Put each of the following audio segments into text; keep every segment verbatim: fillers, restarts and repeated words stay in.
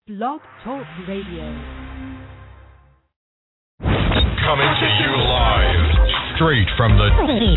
Blog Talk Radio. Coming to you live, straight from the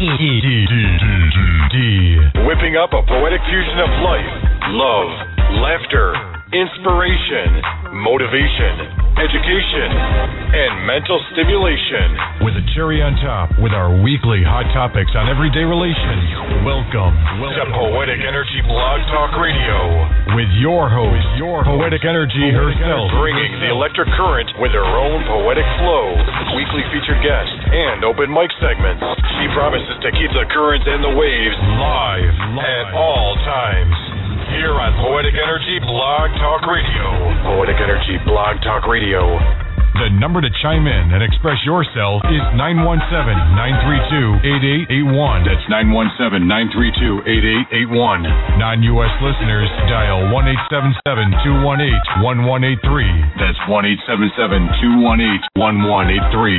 D. Whipping up a poetic fusion of life, love, laughter, inspiration, motivation, education, and mental stimulation. With a cherry on top with our weekly hot topics on everyday relations. Welcome, welcome to Poetic Energy Blog Talk Radio with your host, your Poetic Energy herself, bringing the electric current with her own poetic flow, weekly featured guests, and open mic segments. She promises to keep the currents and the waves live, live at all times. Here on Poetic Energy Blog Talk Radio. Poetic Energy Blog Talk Radio. The number to chime in and express yourself is nine one seven, nine three two, eight eight eight one. That's nine one seven, nine three two, eight eight eight one. Non-U S listeners, dial one eight seven seven, two one eight, one one eight three. That's one eight seven seven, two one eight, one one eight three.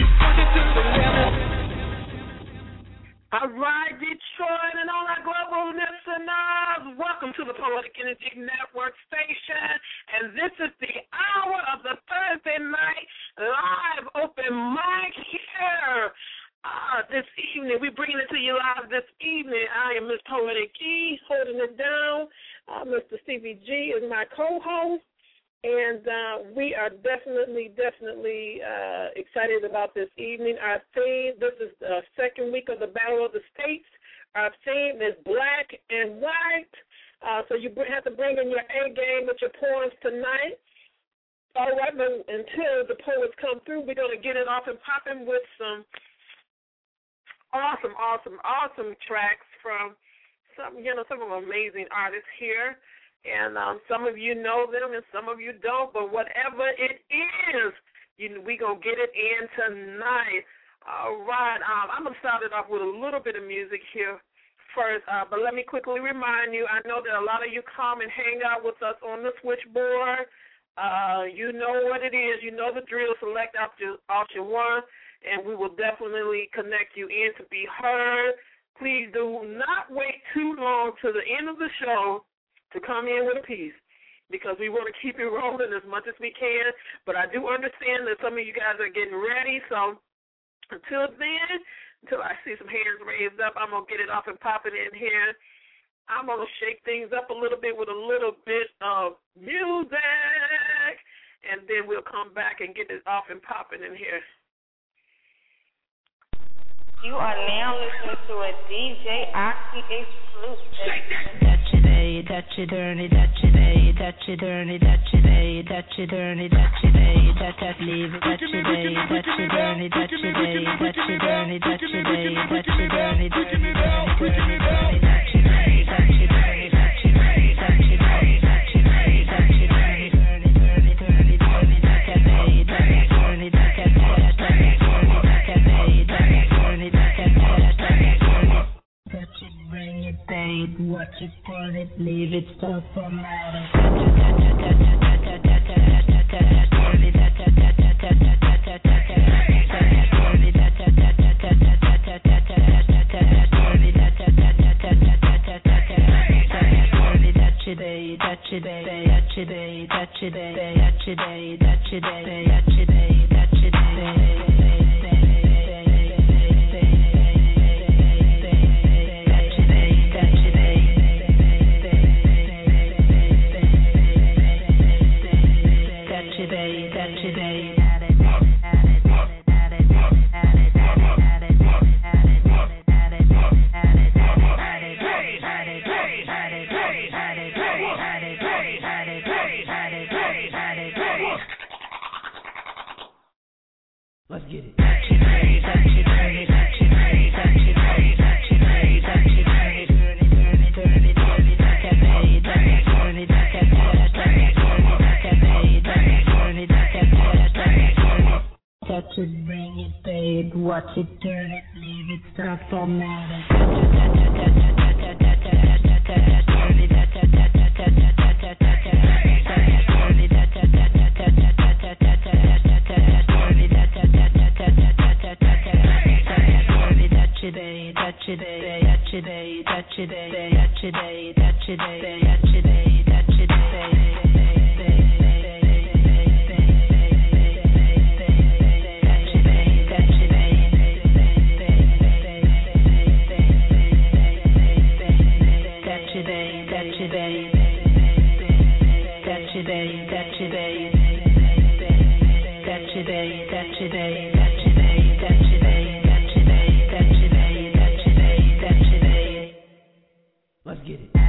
All right, Detroit and all our global listeners, welcome to the Poetic Energy Network station, and this is the hour of the Thursday night live open mic here. Uh, this evening, we're bringing it to you live this evening. I am Miss Poetic E, holding it down. Uh, Mister Stevie G is my co-host. And uh, we are definitely, definitely uh, excited about this evening. Our theme, this is the second week of the Battle of the States. Our theme is black and white. Uh, so you have to bring in your A game with your poems tonight. All right, but until the poets come through, we're going to get it off and popping with some awesome, awesome, awesome tracks from some, you know, some of amazing artists here. And um, some of you know them and some of you don't, but whatever it is, you, we going to get it in tonight. All right, um, I'm going to start it off with a little bit of music here first, uh, but let me quickly remind you, I know that a lot of you come and hang out with us on the switchboard. Uh, you know what it is. You know the drill. Select option, option one, and we will definitely connect you in to be heard. Please do not wait too long to the end of the show to come in with a piece, because we want to keep it rolling as much as we can. But I do understand that some of you guys are getting ready, so until then, until I see some hands raised up, I'm going to get it off and pop it in here. I'm going to shake things up a little bit with a little bit of music, and then we'll come back and get it off and pop it in here. You are now listening to a D J Oxy exclusive. Dutchy dirty, Dutchy day, Dutchy dirty, Dutchy day, Dutchy dirty, Dutchy day, Dutchy leave, Dutchy day, Dutchy dirty, Dutchy day, Dutchy dirty, Dutchy day, Dutchy dirty, Dutchy dirty, Dutchy dirty, Dutchy day, Dutchy dirty, Dutchy day, Dutchy day, Dutchy day, Dutchy dirty, dirty, dirty, dirty, dirty, Dutchy day, Dutchy dirty, Dutchy day, Dutchy dirty, Dutchy dirty, Dutchy dirty. Touch it, bring it, babe, watch it, turn it, leave it, stuff from out. Today, today, today, today, today, today, today, today. Let's get it. Touch it, bring it, babe, watch it, turn it, leave it, stop for matter. Today, today, today, today, today, today, today, today, today. Let's get it.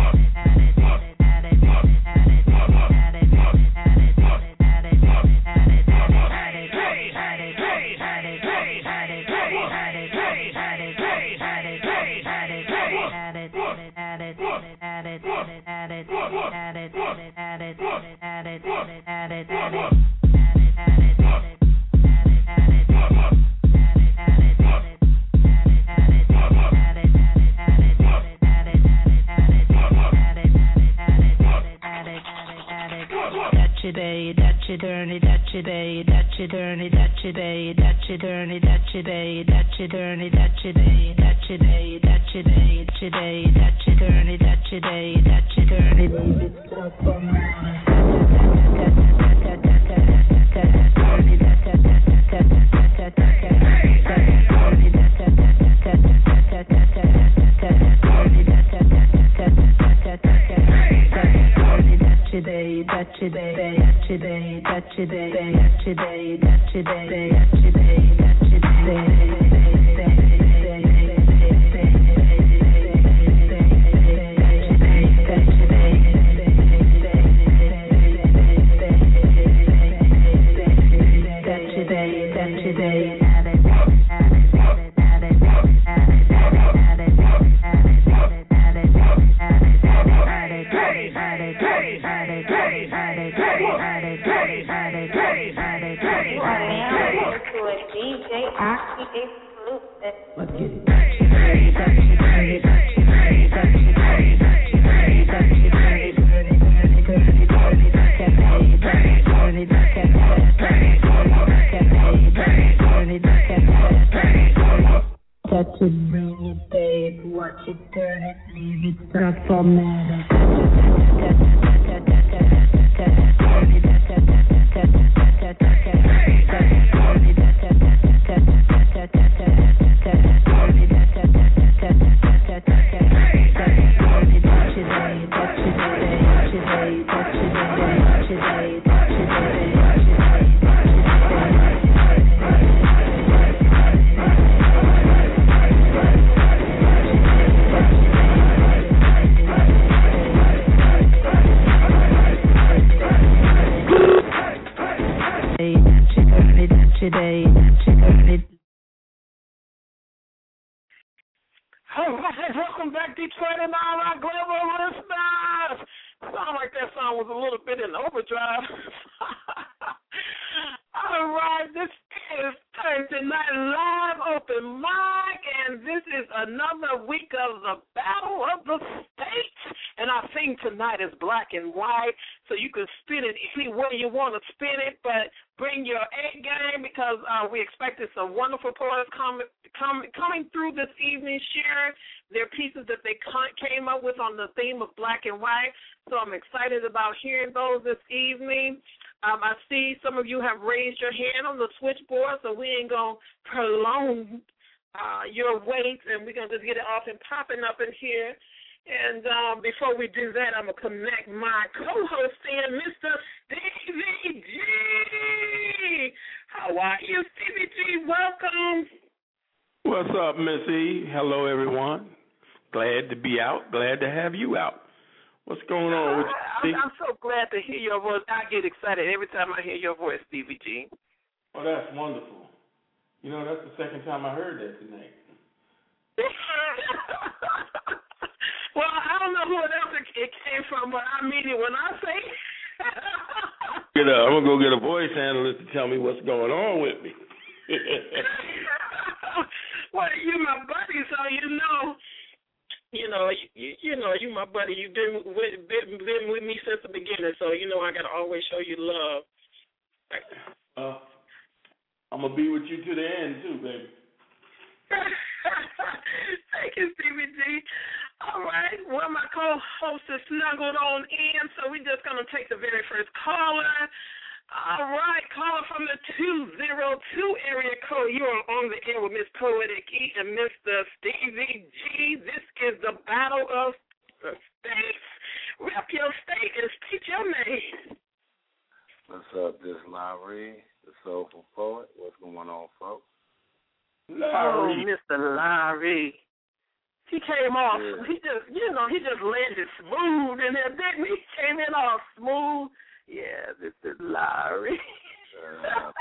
About hearing those this evening. Um, I see some of you have raised your hand on the switchboard, so we ain't going to prolong uh, your wait, and we're going to just get it off and popping up in here. And um, before we do that, I'm going to connect my co-host in, Mister Stevie G. How are you, Stevie G? Welcome. What's up, Miss E? Hello, everyone. Glad to be out. Glad to have you out. What's going on with you? I'm, I'm so glad to hear your voice. I get excited every time I hear your voice, Stevie G. Oh, that's wonderful. You know, that's the second time I heard that tonight. Well, I don't know who else it, it came from, but I mean it when I say get a, I'm going to go get a voice analyst to tell me what's going on with me. Well, you're my buddy, so you know. You know, you, you know, you my buddy. You've been with, been, been with me since the beginning, so you know I got to always show you love. Uh, I'm going to be with you to the end, too, baby. Thank you, Stevie G. All right, well, my co-host is snuggled on in, so we're just going to take the very first caller. All right, caller from the two zero two area code. You are on the air with Miss Poetic E and Mister Stevie G. This is the battle of the states. Rep your state and speak your name. up? This Larry, the Soulful Poet. What's going on, folks? Larry. Oh, Mister Larry. He came off, yeah. he just, you know, he just landed smooth in there, didn't he? He came in all smooth. Yeah, this is Larry. uh,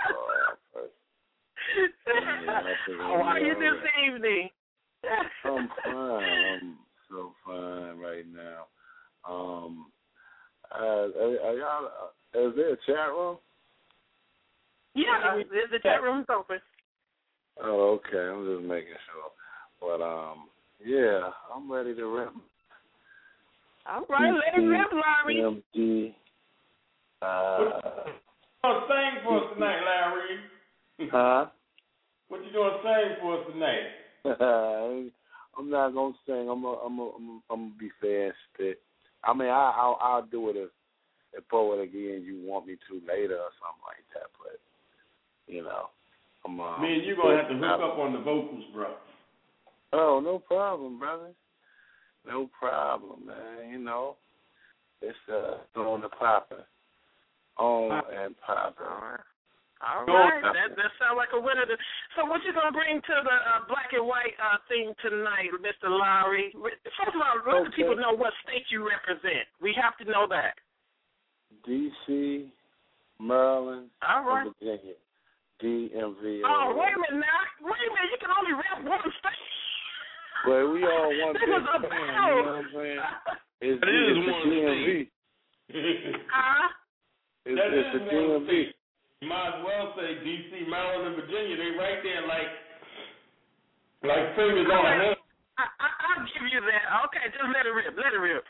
How are you this evening? I'm fine. I'm so fine right now. Um, uh, are, are y'all, uh, is there a chat room? Yeah, the chat room's open. Oh, okay. I'm just making sure. But, um, yeah, I'm ready to rip. All right, let it rip, Larry. M D. Uh, what you going to sing for us tonight, Larry? Huh? What you going to sing for us tonight? I'm not going to sing. I'm going I'm I'm I'm to be fair and spit. I mean, I, I'll, I'll do it if, if Poet again you want me to later or something like that. But, you know. I'm, um, Me and you going to have to hook up on the vocals, bro. Oh, no problem, brother. No problem, man. You know, it's uh, on the popper. On and popper. All right. All right. That that sounds like a winner. So what you going to bring to the uh, black and white uh, thing tonight, Mister Lowry? First of all, let the people know what state you represent. We have to know that. D C, Maryland, all right. and Virginia. D M V. Oh, wait a minute now. Wait a minute. You can only rep one state. Well, we all one big fan, you know what I'm saying? It's, it is it's one the D M V. Huh? It's, that it's is the D M V. You might as well say D C, Maryland, and Virginia. They right there like like fingers on a hand. I, I, I'll give you that. Okay, just let it rip. Let it rip.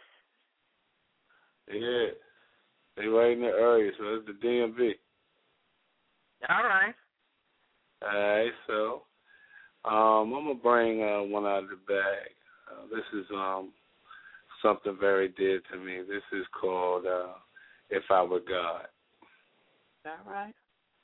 Yeah. They right in the area, so it's the D M V. All right. All right, so um, I'm gonna bring uh, one out of the bag. Uh, this is um, something very dear to me. This is called uh, "If I Were God." All right.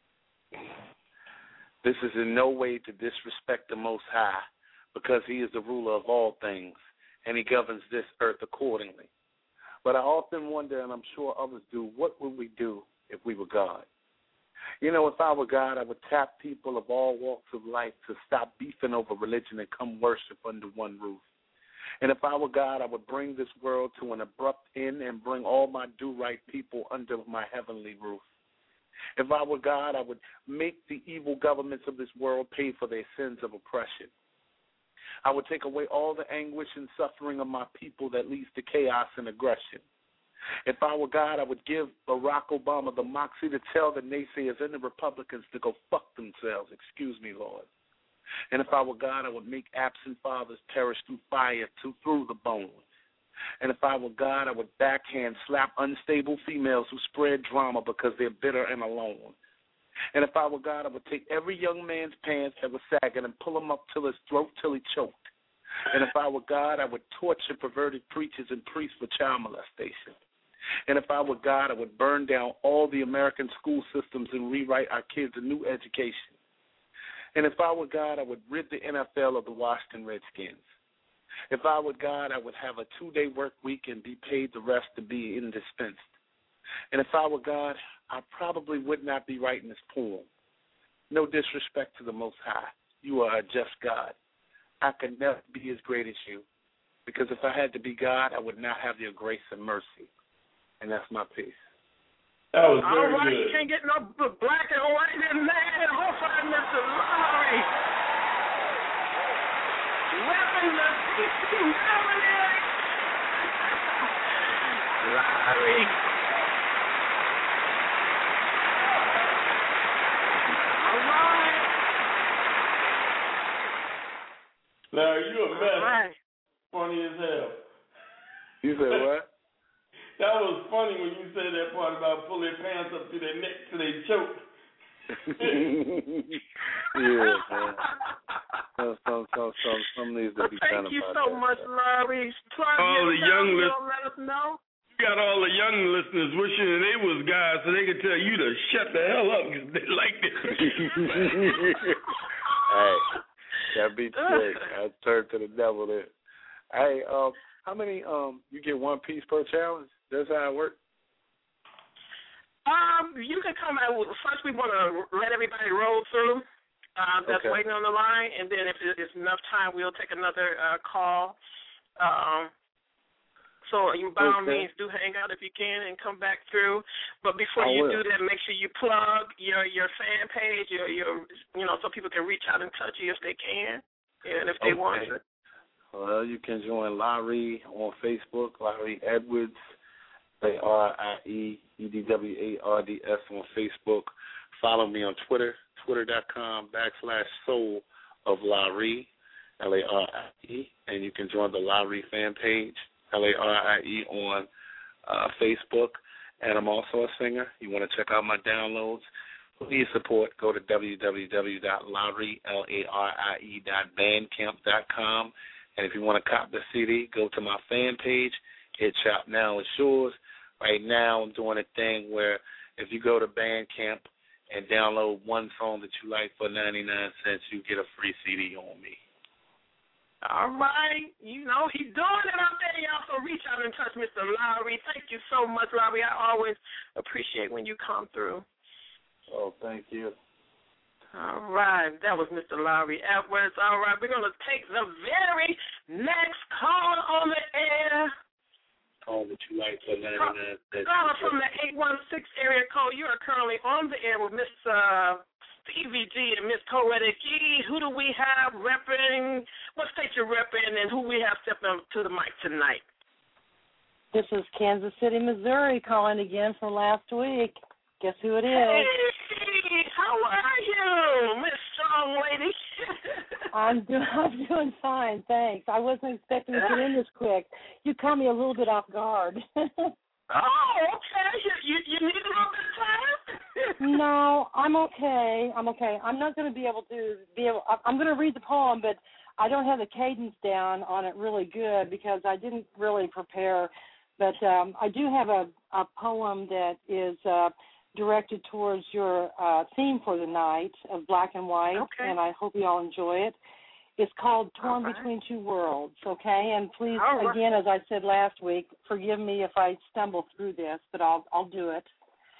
This is in no way to disrespect the Most High, because He is the ruler of all things, and He governs this earth accordingly. But I often wonder, and I'm sure others do, what would we do if we were God? You know, if I were God, I would tap people of all walks of life to stop beefing over religion and come worship under one roof. And if I were God, I would bring this world to an abrupt end and bring all my do-right people under my heavenly roof. If I were God, I would make the evil governments of this world pay for their sins of oppression. I would take away all the anguish and suffering of my people that leads to chaos and aggression. If I were God, I would give Barack Obama the moxie to tell the naysayers and the Republicans to go fuck themselves. Excuse me, Lord. And if I were God, I would make absent fathers perish through fire to through the bones. And if I were God, I would backhand slap unstable females who spread drama because they're bitter and alone. And if I were God, I would take every young man's pants that was sagging and pull him up till his throat till he choked. And if I were God, I would torture perverted preachers and priests for child molestation. And if I were God, I would burn down all the American school systems and rewrite our kids a new education. And if I were God, I would rid the N F L of the Washington Redskins. If I were God, I would have a two-day work week and be paid the rest to be indispensed. And if I were God, I probably would not be writing this poem. No disrespect to the Most High. You are a just God. I could never be as great as you, because if I had to be God, I would not have your grace and mercy. And that's my piece. That was very All right, good. You can't get no black and white in there. Hopefully, Mister Lowry. Weapon the D C Maryland. Lowry. All right. Larry, you a mess. All right. Funny as hell. You said what? That was funny when you said that part about pull their pants up to their neck till they choke. Yeah, man. Some, some, some, some, some needs to be well, done about that. Thank you so much, Larry. All the young listeners. Let us know. You got all the young listeners wishing they was guys so they could tell you to shut the hell up because they like this. Hey, that beat straight. I turned to the devil there. Hey, um, how many, um, you get one piece per challenge? That's how it works? Um, you can come out. First, we want to let everybody roll through. Uh, that's okay. waiting on the line, and then if there's enough time, we'll take another uh, call. Um, so you by all okay. means do hang out if you can and come back through. But before I you will. do that, make sure you plug your your fan page, your your you know, so people can reach out and touch you if they can and if they okay. want to. Well, you can join Larry on Facebook, Larry Edwards, A R I E E D W A R D S on Facebook. Follow me on Twitter. Twitter.com backslash soul of Larry, L A R I E, and you can join the Larry fan page, L A R I E, on uh, Facebook. And I'm also a singer. You want to check out my downloads? Please support. Go to w w w dot larry dot bandcamp dot com. And if you want to cop the C D, go to my fan page. Hit Shop Now. It's yours. Right now I'm doing a thing where if you go to Bandcamp and download one song that you like for ninety-nine cents, you get a free C D on me. All right. You know, he's doing it out there, y'all, so reach out and touch Mister Lowry. Thank you so much, Lowry. I always appreciate when you come through. Oh, thank you. All right. That was Mister Lowry Edwards. All right. We're going to take the very next call on the air. Call that you like for ninety-nine cents. Caller from the eight one six area code. You are currently on the air with Miss Uh, Stevie G and Miss Poetic E. Who do we have repping? What state you're repping, and who we have stepping up to the mic tonight? This is Kansas City, Missouri, calling again from last week. Guess who it is? Hey, how are you, Miss Strong Lady? I'm doing, I'm doing fine, thanks. I wasn't expecting to get in this quick. You caught me a little bit off guard. Oh, okay. You, you, you need a little bit of time? No, I'm okay. I'm okay. I'm not going to be able to be able. I'm going to read the poem, but I don't have the cadence down on it really good because I didn't really prepare. But um, I do have a, a poem that is uh, directed towards your uh, theme for the night of black and white, okay. and I hope you all enjoy it. It's called Torn right. Between Two Worlds, okay? And please, right. again, as I said last week, forgive me if I stumble through this, but I'll I'll do it.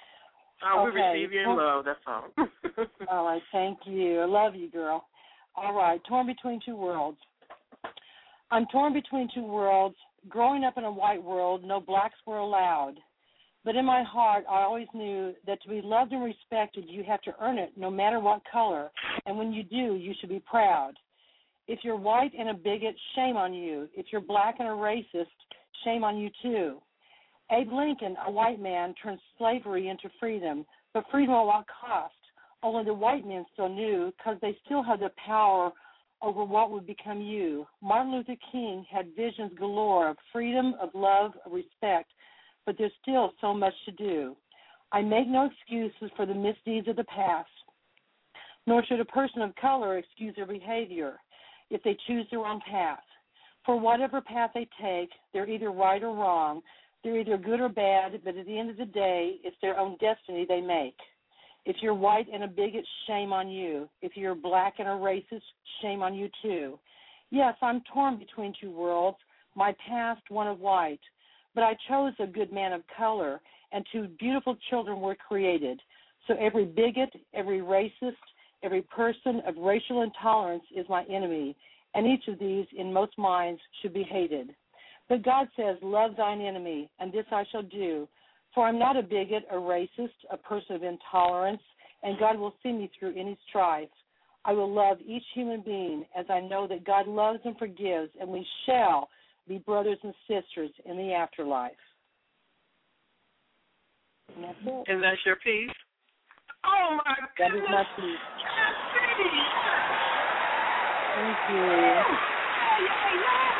Oh, okay. We receive you in love, that's all. All right, thank you. I love you, girl. All right, torn between two worlds. I'm torn between two worlds. Growing up in a white world, no blacks were allowed. But in my heart, I always knew that to be loved and respected, you have to earn it no matter what color. And when you do, you should be proud. If you're white and a bigot, shame on you. If you're black and a racist, shame on you too. Abe Lincoln, a white man, turned slavery into freedom, but freedom at what cost? Only the white men still knew, because they still had the power over what would become you. Martin Luther King had visions galore of freedom, of love, of respect, but there's still so much to do. I make no excuses for the misdeeds of the past, nor should a person of color excuse their behavior if they choose their own path. For whatever path they take, they're either right or wrong. They're either good or bad, but at the end of the day, it's their own destiny they make. If you're white and a bigot, shame on you. If you're black and a racist, shame on you too. Yes, I'm torn between two worlds, my past one of white, but I chose a good man of color, and two beautiful children were created. So every bigot, every racist, every person of racial intolerance is my enemy, and each of these in most minds should be hated. But God says, love thine enemy, and this I shall do. For I'm not a bigot, a racist, a person of intolerance, and God will see me through any strife. I will love each human being as I know that God loves and forgives, and we shall be brothers and sisters in the afterlife. And that's it. And that's your piece? Oh, my That goodness. is my piece. Thank you. Yeah, yeah, yeah.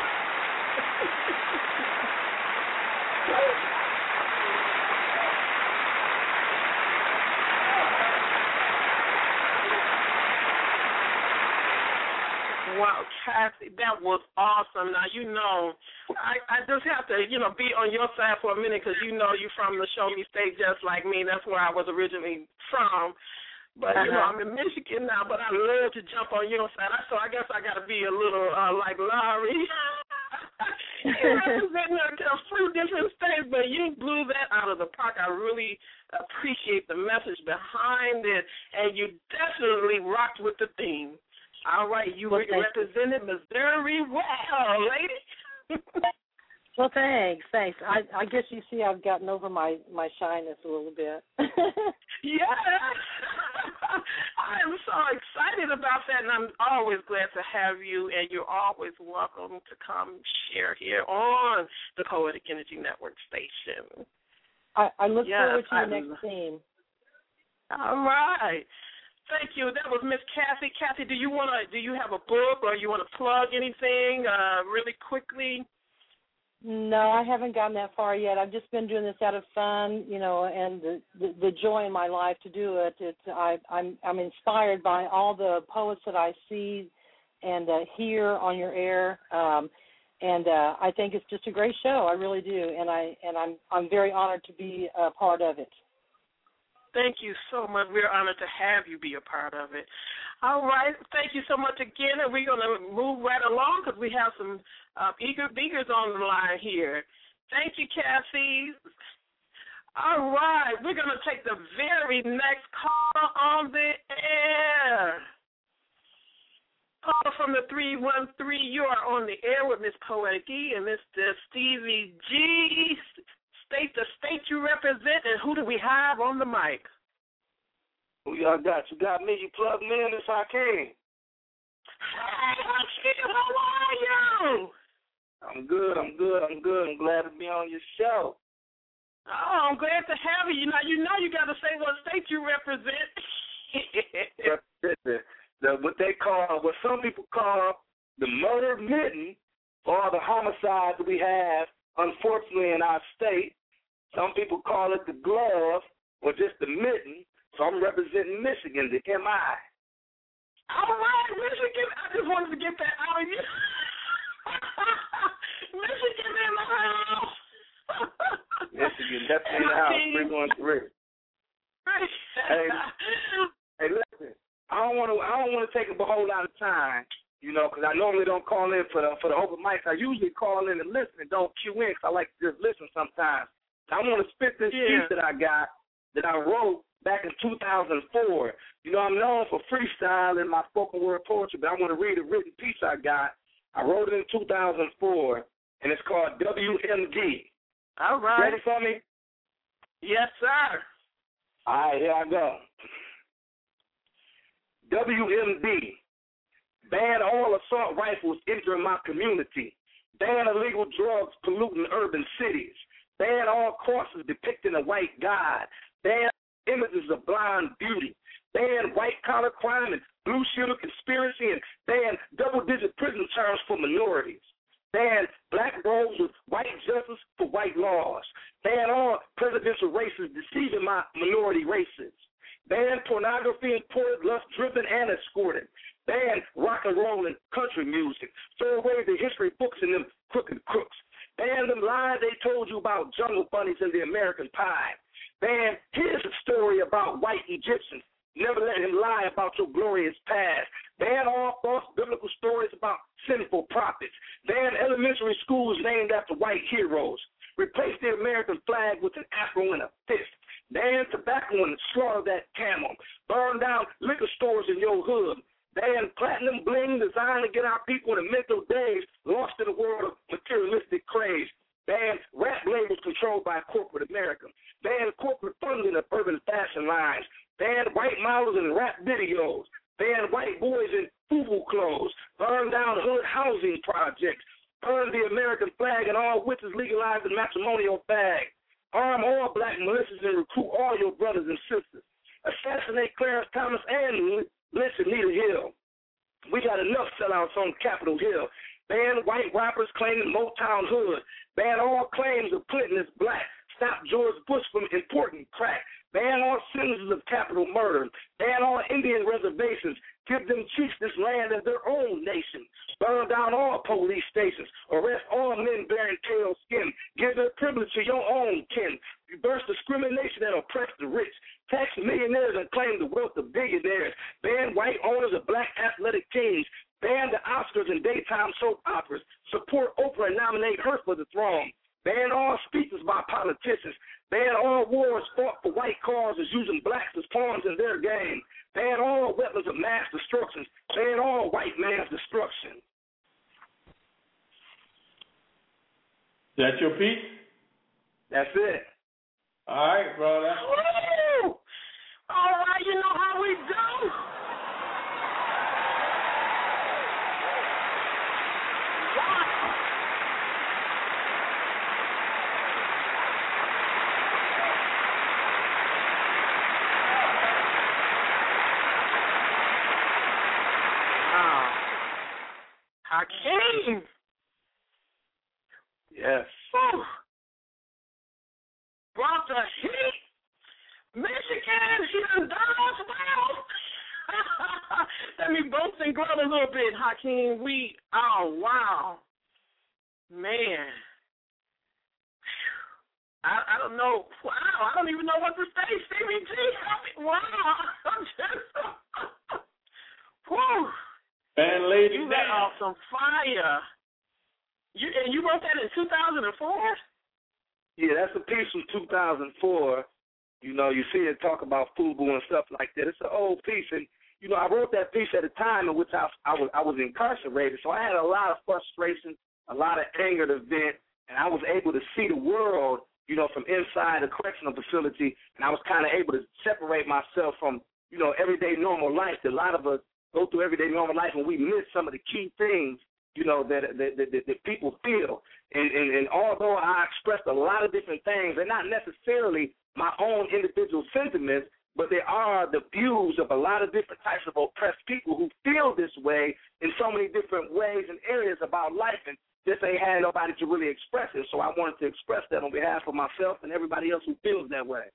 Wow, Kathy, that was awesome. Now, you know, I, I just have to, you know, be on your side for a minute because you know you're from the Show Me State just like me. That's where I was originally from. But, you know, I'm in Michigan now, but I love to jump on your side. So I guess I got to be a little uh, like Larry. You're representing a few different states, but you blew that out of the park. I really appreciate the message behind it, and you definitely rocked with the theme. All right, you well, represented Missouri well, lady. Well, thanks, thanks. I, I guess you see I've gotten over my, my shyness a little bit. Yeah. I'm so excited about that, and I'm always glad to have you, and you're always welcome to come share here on the Poetic Energy Network station. I, I look yes, forward to your I'm, next theme. All right. Thank you. That was Miss Kathy. Kathy, do you want to? Do you have a book, or you want to plug anything uh, really quickly? No, I haven't gotten that far yet. I've just been doing this out of fun, you know, and the the, the joy in my life to do it. It's I, I'm I'm inspired by all the poets that I see and uh, hear on your air, um, and uh, I think it's just a great show. I really do, and I and I'm I'm very honored to be a part of it. Thank you so much. We're honored to have you be a part of it. All right. Thank you so much again, and we're going to move right along because we have some uh, eager beakers on the line here. Thank you, Kathy. All right. We're going to take the very next caller on the air. Caller from the three one three, you are on the air with Miss Poetic E and Mister Stevie G. State the state you represent, and who do we have on the mic? Who y'all got? You got me. You plug me in if I can. Hey, Steve, how are you? I'm good. I'm good. I'm good. I'm glad to be on your show. Oh, I'm glad to have you. Now, you know you got to say what state you represent. the, the, what they call, what some people call the murder mitten, or the homicide that we have, unfortunately, in our state. Some people call it the glove or just the mitten. So I'm representing Michigan, the M I. All right, Michigan. I just wanted to get that out of you. Michigan in the house. Michigan, that's in the house. three one three. Hey, hey, listen. I don't want to. I don't want to take up a whole lot of time, you know, because I normally don't call in for the for the open mics. I usually call in and listen and don't cue in because I like to just listen sometimes. I want to spit this yeah. piece that I got that I wrote back in two thousand four. You know, I'm known for freestyle in my spoken word poetry, but I want to read a written piece I got. I wrote it in two thousand four, and it's called W M D. All right. Ready for me? Yes, sir. All right, here I go. W M D. Ban all assault rifles entering my community. Ban illegal drugs polluting urban cities. Ban all crosses depicting a white god. Ban images of blonde beauty. Ban white-collar crime and blue shooter conspiracy, and ban double-digit prison terms for minorities. Ban black robes with white justice for white laws. Ban all presidential races deceiving my minority races. Ban pornography imported, lust-driven, and escorted. Ban rock and roll and country music. Throw away the history books and them crooked crooks. Ban them lies they told you about jungle bunnies and the American pie. Ban, here's a story about white Egyptians. Never let him lie about your glorious past. Ban all false biblical stories about sinful prophets. Ban elementary schools named after white heroes. Replace the American flag with an afro and a fist. Ban tobacco and slaughter that camel. Burn down liquor stores in your hood. Ban platinum bling designed to get our people in the mental days lost in a world of materialistic craze. Ban rap labels controlled by corporate America. Ban corporate funding of urban fashion lines. Ban white models in rap videos. Ban white boys in FUBU clothes. Burn down hood housing projects. Burn the American flag and all witches legalize the matrimonial bag. Arm all black militias and recruit all your brothers and sisters. Assassinate Clarence Thomas and lynch Anita Hill. We got enough sellouts on Capitol Hill. Ban white rappers claiming Motown hood. Ban all claims of Clinton is black. Stop George Bush from importing crack. Ban all sentences of capital murder. Ban all Indian reservations. Give them chiefs this land as their own nation. Burn down all police stations. Arrest all men bearing pale skin. Give their privilege to your own kin. Reverse discrimination and oppress the rich. Tax millionaires and claim the wealth of billionaires. Ban white owners of black athletic teams. Ban the Oscars and daytime soap operas. Support Oprah and nominate her for the throne. Ban all speeches by politicians. Ban all wars fought for white causes using blacks as pawns in their game. Ban all weapons of mass destruction. Ban all white man's destruction. That's your piece? That's it. All right, brother. Woo! All right, you know how we do. Hakeem. Yes. Whew. Brought the heat. Michigan, he done done us well. Let me boast and grow a little bit, Hakeem. We, oh, wow. Man. I, I don't know. Wow, I don't even know what to say. Stevie G, wow. I'm just, whew. Man, lady, you let off some fire. You and you wrote that in two thousand four? Yeah, that's a piece from two thousand four. You know, you see it talk about FUBU and stuff like that. It's an old piece, and you know, I wrote that piece at a time in which I, I was I was incarcerated, so I had a lot of frustration, a lot of anger to vent, and I was able to see the world, you know, from inside a correctional facility, and I was kind of able to separate myself from, you know, everyday normal life. A lot of us go through everyday normal life, and we miss some of the key things, you know, that that, that, that people feel. And, and, and although I expressed a lot of different things, they're not necessarily my own individual sentiments, but they are the views of a lot of different types of oppressed people who feel this way in so many different ways and areas about life, and just ain't had nobody to really express it. So I wanted to express that on behalf of myself and everybody else who feels that way.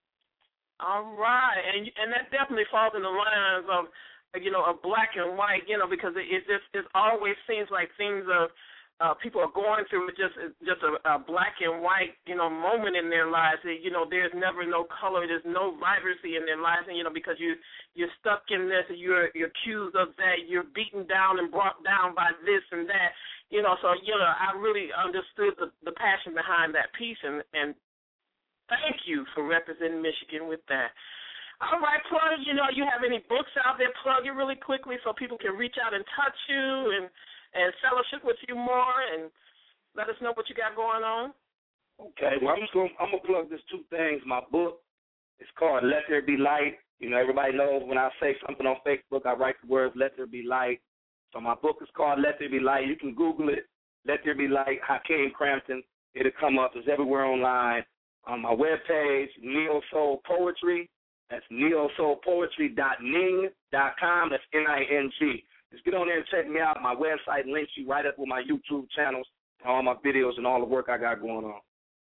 All right, and and that definitely falls in the lines of, you know, a black and white, you know, because it, it just it always seems like things of uh, people are going through just just a, a black and white, you know, moment in their lives. You know, there's never no color, there's no vibrancy in their lives, and you know, because you you're stuck in this, you're you're accused of that, you're beaten down and brought down by this and that, you know. So you know, I really understood the the passion behind that piece, and and thank you for representing Michigan with that. All right, plug, you know, you have any books out there, plug it really quickly so people can reach out and touch you and, and fellowship with you more and let us know what you got going on. Okay, well, I'm just going I'm gonna plug this two things. My book is called Let There Be Light. You know, everybody knows when I say something on Facebook, I write the words Let There Be Light. So my book is called Let There Be Light. You can Google it, Let There Be Light, Hakeem Crampton. It'll come up. It's everywhere online. On my webpage, Neo Soul Poetry. That's neo soul poetry dot ning dot com. That's N I N G. Just get on there and check me out. My website links you right up with my YouTube channels, all my videos, and all the work I got going on.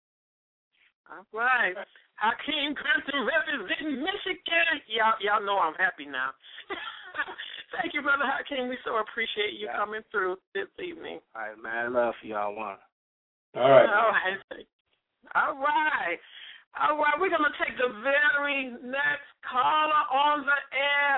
All right. Hakeem Crampton representing Michigan. Y'all, y'all know I'm happy now. Thank you, Brother Hakeem. We so appreciate you yeah. coming through this evening. All right, man. Love for y'all. One. All right. All right. All right. All right, we're going to take the very next caller on the air.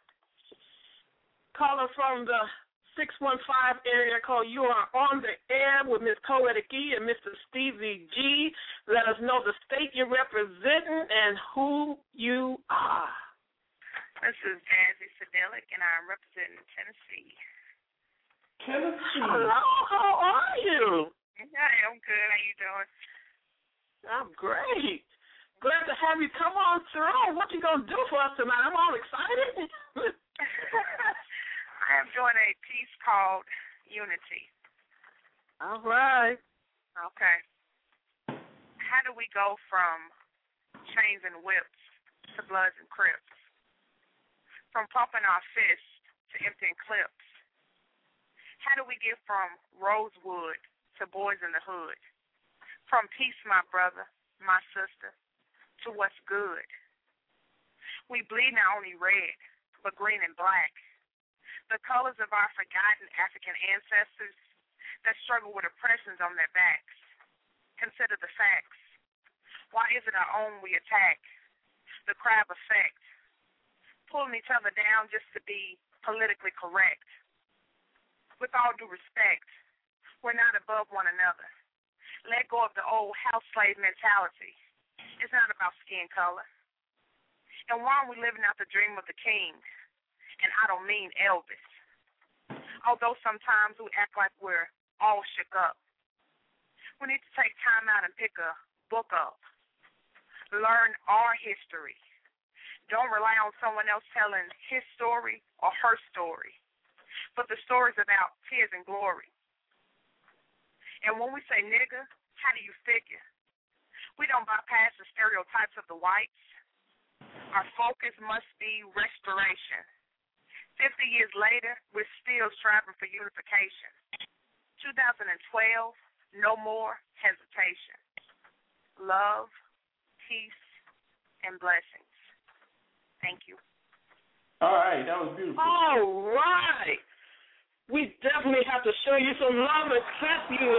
Caller from the six one five area code. You are on the air with Miss Poetic E and Mister Stevie G. Let us know the state you're representing and who you are. This is Jazzy Sedelic, and I'm representing Tennessee. Tennessee. Hello, how are you? I am good. How you doing? I'm great. Glad to have you come on through. What you going to do for us tonight? I'm all excited. I am doing a piece called Unity. All right. Okay. How do we go from chains and whips to Bloods and Crips? From pumping our fists to emptying clips? How do we get from Rosewood to Boys in the Hood? From peace, my brother, my sister, to what's good. We bleed not only red, but green and black. The colors of our forgotten African ancestors that struggle with oppressions on their backs. Consider the facts. Why is it our own we attack? The crab effect. Pulling each other down just to be politically correct. with all due respect, we're not above one another. Let go of the old house slave mentality. It's not about skin color. And why are we living out the dream of the king? And I don't mean Elvis. Although sometimes we act like we're all shook up. We need to take time out and pick a book up. Learn our history. Don't rely on someone else telling his story or her story. But the story's about tears and glory. And when we say nigga, how do you figure? We don't bypass the stereotypes of the whites. Our focus must be restoration. Fifty years later, we're still striving for unification. two thousand twelve, no more hesitation. Love, peace, and blessings. Thank you. All right, that was beautiful. All right. We definitely have to show you some love and clap you.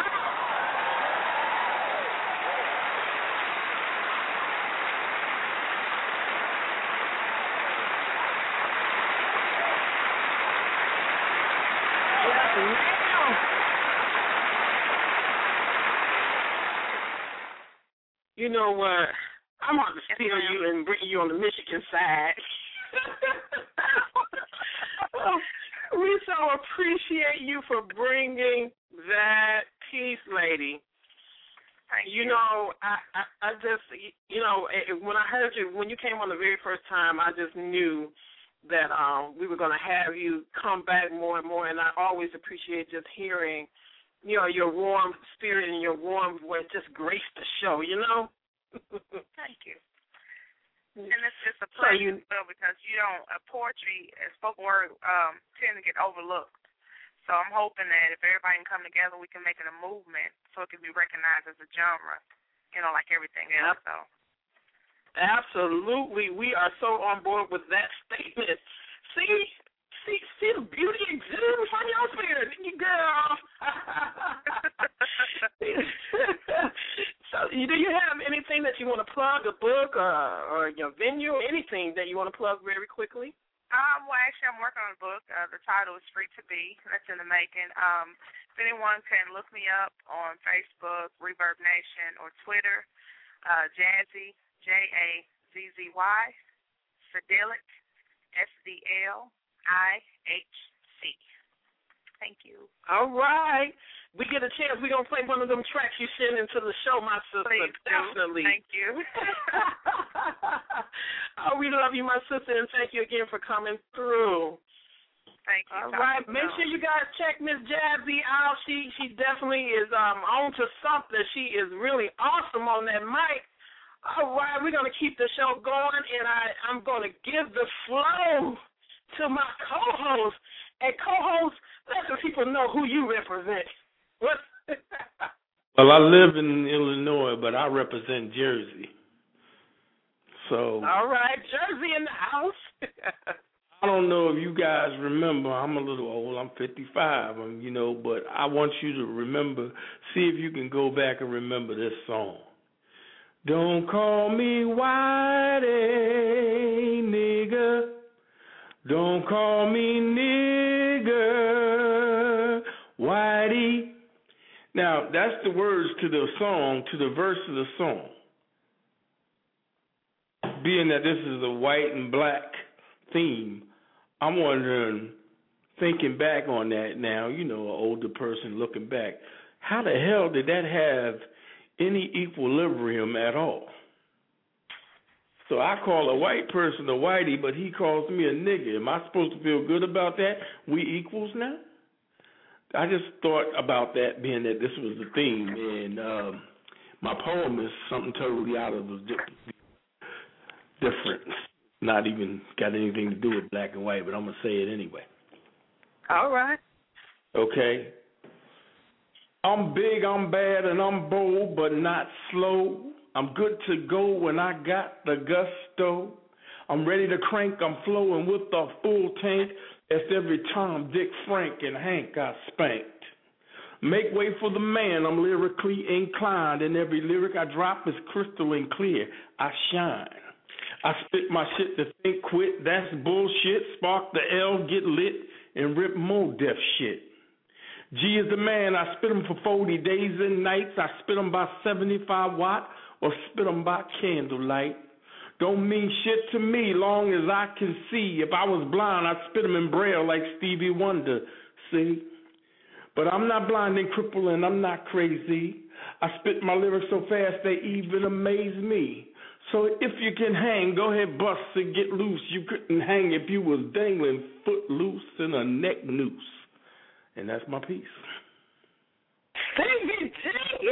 You know what? I'm going to steal you and bring you on the Michigan side. We so appreciate you for bringing that piece, lady. Thank you. You know, I, I, I just, you know, when I heard you, when you came on the very first time, I just knew that um, we were going to have you come back more and more, and I always appreciate just hearing, you know, your warm spirit and your warm voice just grace the show, you know? Thank you. And it's just a pleasure so you, because, you know, uh, poetry and spoken word um, tend to get overlooked. So I'm hoping that if everybody can come together, we can make it a movement so it can be recognized as a genre, you know, like everything else. So. Absolutely. We are so on board with that statement. See? See, see the beauty exuding from your spirit, you girl. So, do you have anything that you want to plug, a book or, or your venue, or anything that you want to plug very quickly? Um, well, actually, I'm working on a book. Uh, the title is Free to Be. That's in the making. Um, if anyone can look me up on Facebook, Reverb Nation, or Twitter, uh, Jazzy, J A Z Z Y, Sedelic, S D L I H C. Thank you. All right. We get a chance, we're going to play one of them tracks you send into the show, my sister. Please Definitely. Do. Thank you. Oh, we love you, my sister, and thank you again for coming through. Thank you. All right. Make sure you guys check Miss Jazzy out. She she definitely is um on to something. She is really awesome on that mic. All right, we're going to keep the show going, and I, I'm going to give the flow to my co-host. And co-host, let the people know who you represent. What? Well, I live in Illinois, but I represent Jersey. So. All right, Jersey in the house. I don't know if you guys remember. I'm a little old. I'm fifty-five. I'm, you know, but I want you to remember. See if you can go back and remember this song. Don't call me Whitey, nigga. Don't call me nigger, Whitey. Now, that's the words to the song, to the verse of the song. Being that this is a white and black theme, I'm wondering, thinking back on that now, you know, an older person looking back, how the hell did that have any equilibrium at all? So I call a white person a whitey, but he calls me a nigger. Am I supposed to feel good about that? We equals now? I just thought about that, being that this was the theme, and um, my poem is something totally out of the different, not even got anything to do with black and white, but I'm going to say it anyway. All right. Okay. I'm big, I'm bad, and I'm bold, but not slow. I'm good to go when I got the gusto. I'm ready to crank, I'm flowing with a full tank. That's every Tom, Dick, Frank, and Hank got spanked. Make way for the man, I'm lyrically inclined, and every lyric I drop is crystalline clear. I shine. I spit my shit to think quit, that's bullshit. Spark the L, get lit, and rip more deaf shit. G is the man. I spit 'em for forty days and nights. I spit 'em by seventy-five watt or spit 'em by candlelight. Don't mean shit to me long as I can see. If I was blind, I'd spit 'em in braille like Stevie Wonder, see? But I'm not blind and crippled and I'm not crazy. I spit my lyrics so fast they even amaze me. So if you can hang, go ahead, bust and get loose. You couldn't hang if you was dangling foot loose in a neck noose. And that's my piece. Stevie G!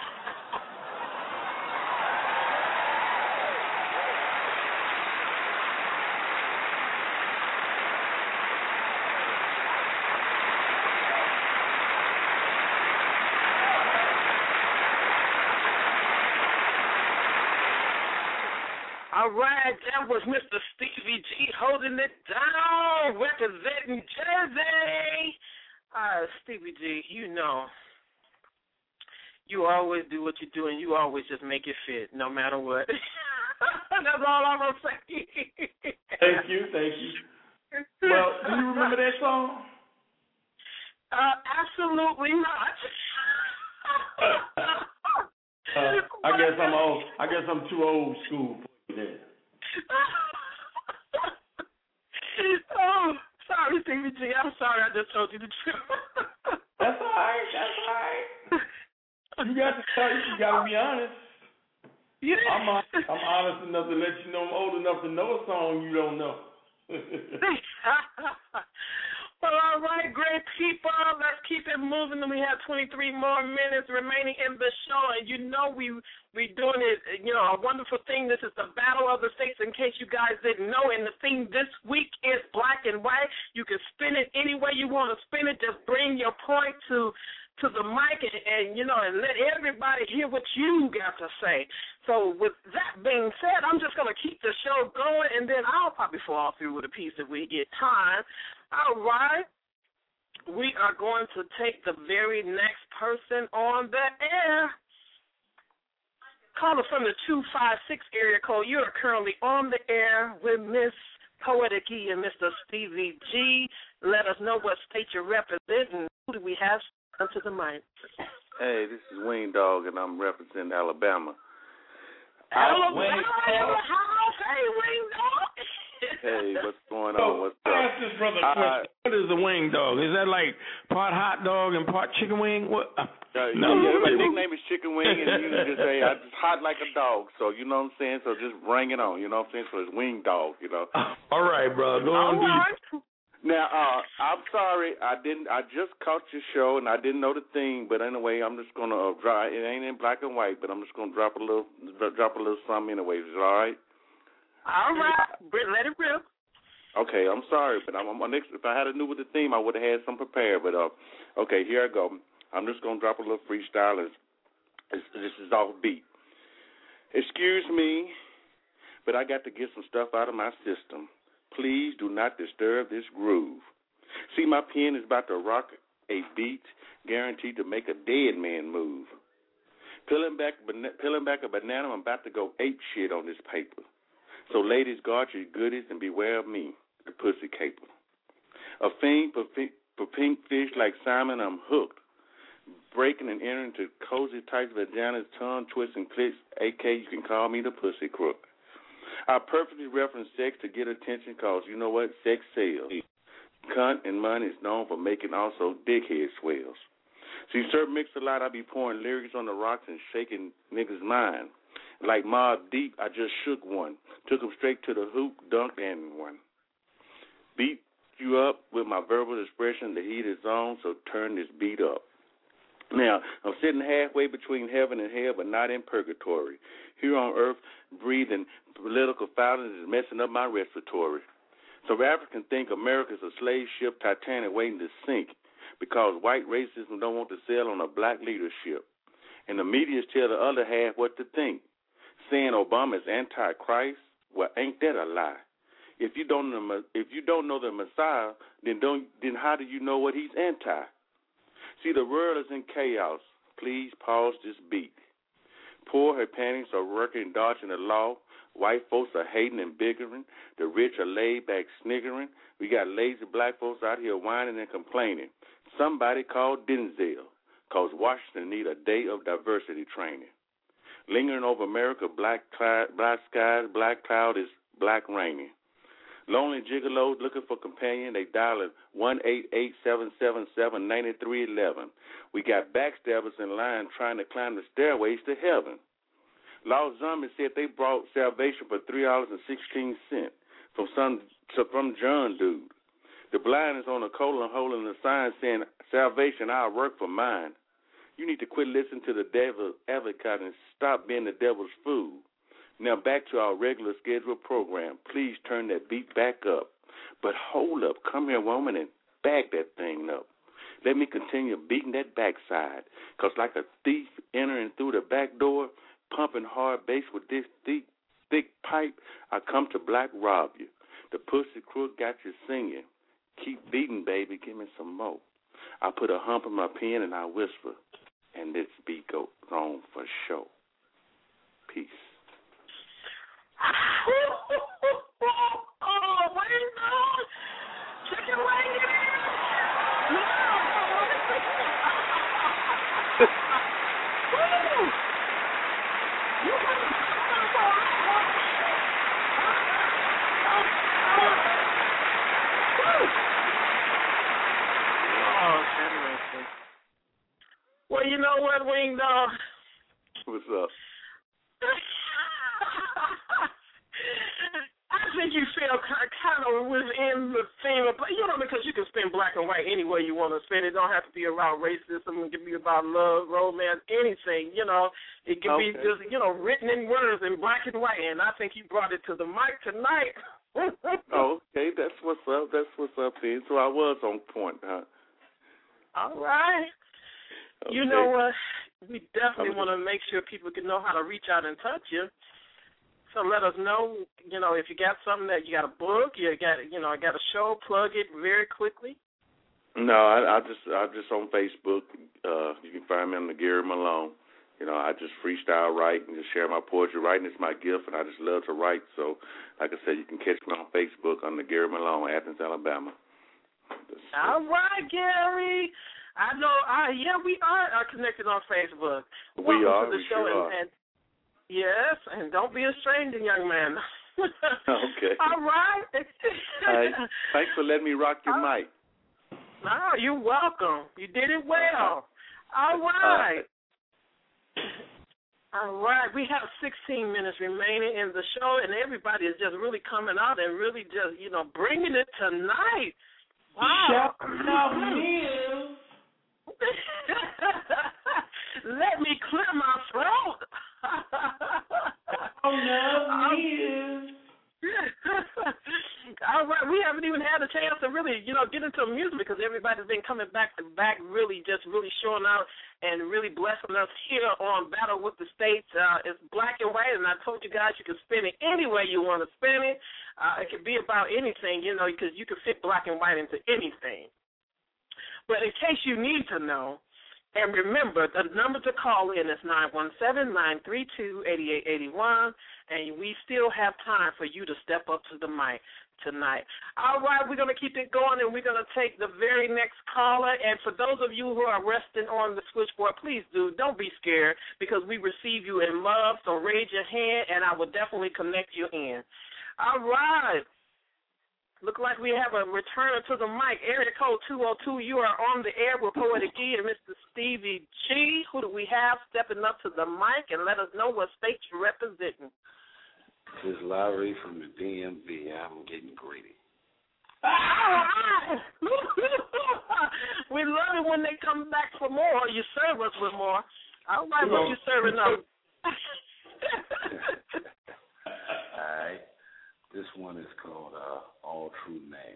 All right, that was Mister Stevie G holding it down, representing Jersey. Uh, Stevie G, you know, you always do what you do, and you always just make it fit, no matter what. That's all I'm going to say. Thank you, thank you. Well, do you remember that song? Uh, absolutely not. uh, I guess I'm old. I guess I'm too old school. Yeah. Oh, sorry, Stevie G. I'm sorry. I just told you the truth. That's all right. That's all right. You got to tell you. You got to be honest. Yeah. I'm I'm honest enough to let you know I'm old enough to know a song you don't know. Well, all right, great people. Let's keep it moving. We have twenty-three more minutes remaining in the show, and you know we we doing it. You know, a wonderful thing. This is the Battle of the States. In case you guys didn't know, and the theme this week is black and white. You can spin it any way you want to spin it. Just bring your point to to the mic and, and you know and let everybody hear what you got to say. So with that being said, I'm just gonna keep the show going, and then I'll probably fall through with a piece if we get time. All right, we are going to take the very next person on the air. Caller from the two five six area code. You are currently on the air with Miss Poetic E and Mister Stevie G. Let us know what state you represent and who do we have onto the mic. Hey, this is Wing Dog, and I'm representing Alabama. Alabama, hey, Wing Dog. Hey, what's going on? What's up? I asked this brother a question. What is a wing dog? Is that like part hot dog and part chicken wing? What? Uh, no, yeah, my nickname is Chicken Wing, and you just say I just hot like a dog. So you know what I'm saying. So just bring it on. You know what I'm saying. So it's Wing Dog. You know. All right, bro. Go on. Right. Now, uh, I'm sorry, I didn't. I just caught your show, and I didn't know the theme. But anyway, I'm just gonna uh, drop. It ain't in black and white, but I'm just gonna drop a little, drop a little something anyway. Is it all right? All right, let it rip. Okay, I'm sorry, but I'm, I'm next. If I had a knew with the theme, I would have had some prepared. But uh, okay, here I go. I'm just gonna drop a little freestyle. It's, it's, this is off beat. Excuse me, but I got to get some stuff out of my system. Please do not disturb this groove. See, my pen is about to rock a beat, guaranteed to make a dead man move. Peeling back, peeling back a banana, I'm about to go ape shit on this paper. So, ladies, guard your goodies and beware of me, the pussy caper. A fiend for, for pink fish like Simon, I'm hooked. Breaking and entering into cozy tight vaginas, tongue twisting clicks, A K you can call me the pussy crook. I perfectly reference sex to get attention because, you know what, sex sells. Cunt and money is known for making also dickhead swells. See, Sir Mix-a-Lot, I be pouring lyrics on the rocks and shaking niggas' mind. Like Mobb Deep, I just shook one. Took him straight to the hoop, dunked and one. Beat you up with my verbal expression. The heat is on, so turn this beat up. Now, I'm sitting halfway between heaven and hell, but not in purgatory. Here on earth, breathing political violence is messing up my respiratory. So Africans think America's a slave ship Titanic waiting to sink because white racism don't want to sail on a black leadership. And the medias tell the other half what to think. Saying Obama is anti-Christ, well, ain't that a lie? If you don't know, if you don't know the Messiah, then don't then how do you know what he's anti? See, the world is in chaos. Please pause this beat. Poor her panties are working, dodging the law. White folks are hating and bickering. The rich are laid back sniggering. We got lazy black folks out here whining and complaining. Somebody called Denzel, cause Washington need a day of diversity training. Lingering over America, black cloud, black skies, black cloud is black raining. Lonely gigolos looking for companion, they dialing one eight eight seven seven seven nine three one one. We got backstabbers in line trying to climb the stairways to heaven. Law Zombie said they brought salvation for three dollars and sixteen cents from some from John dude. The blind is on a colon holding a sign saying, salvation, I'll work for mine. You need to quit listening to the devil's advocate and stop being the devil's fool. Now back to our regular scheduled program. Please turn that beat back up. But hold up. Come here, woman, and back that thing up. Let me continue beating that backside. Because like a thief entering through the back door, pumping hard bass with this thick, thick pipe, I come to black rob you. The pussy crook got you singing. Keep beating, baby. Give me some more. I put a hump in my pen and I whisper. And this beat goes on for sure. Peace. Oh, wait, no. Chicken wing it in. No. Woo. You got to Well, you know what, Wing Dog? What's up? I think you feel kind of within the theme of, you know, because you can spin black and white any way you want to spin it. It don't have to be about racism. It can be about love, romance, anything. You know, it can okay. be just, you know, written in words in black and white. And I think you brought it to the mic tonight. Oh, okay, that's what's up. That's what's up then. So I was on point, huh? All right. Okay. You know what? We definitely want to make sure people can know how to reach out and touch you. So let us know, you know, if you got something that you got a book, you got, you know, got a show, plug it very quickly. No, I, I just, I just on Facebook. Uh, you can find me on the Gary Malone. You know, I just freestyle write and just share my poetry. Writing is my gift, and I just love to write. So, like I said, you can catch me on Facebook on the Gary Malone, Athens, Alabama. Just, All right, Gary. I know, uh, yeah, we are, are connected on Facebook. We Welcome are, to the we show, sure and, and yes, and don't be a stranger, young man. Okay. All right. All right. Thanks for letting me rock your uh, mic. No, you're welcome. You did it well. All right. Uh, All right. We have sixteen minutes remaining in the show, and everybody is just really coming out and really just, you know, bringing it tonight. Wow. Shout out Mills. Let me clear my throat. Oh, no, Mills. All right, we haven't even had a chance to really, you know, get into music because everybody's been coming back to back, really just really showing out and really blessing us here on Battle with the States. Uh, it's black and white, and I told you guys you can spin it any way you want to spin it. Uh, it could be about anything, you know, because you can fit black and white into anything. But in case you need to know, and remember, the number to call in is nine one seven, nine three two, eight eight eight one, and we still have time for you to step up to the mic tonight. All right, we're going to keep it going, and we're going to take the very next caller. And for those of you who are resting on the switchboard, please do. Don't be scared because we receive you in love, so raise your hand, and I will definitely connect you in. All right. Look like we have a returner to the mic. Area code two oh two, you are on the air with Poetic E and Mister Stevie G. Who do we have stepping up to the mic and let us know what state you're representing? This is Larry from the D M V. I'm getting greedy. All right. We love it when they come back for more. You serve us with more. All right, what you serving up? All right. This one is called uh, All True Man.